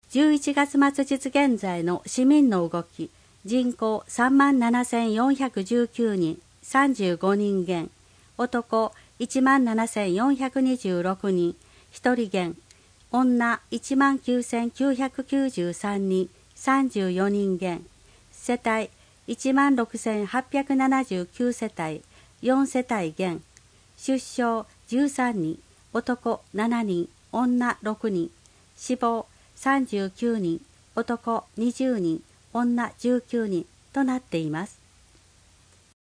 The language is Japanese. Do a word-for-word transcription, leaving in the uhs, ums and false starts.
じゅういちがつ末日現在の市民の動き、人口さんまんななせんよんひゃくじゅうきゅうにん、さんじゅうごにん減、男いちまんななせんよんひゃくにじゅうろくにん、ひとり減、女いちまんきゅうせんきゅうひゃくきゅうじゅうさんにん、さんじゅうよにん減、世帯いちまんろくせんはっぴゃくななじゅうきゅう世帯、よん世帯減、出生じゅうさんにん、男しちにん、女ろくにん、死亡さんじゅうきゅうにん、男にじゅうにん、女じゅうきゅうにんとなっています。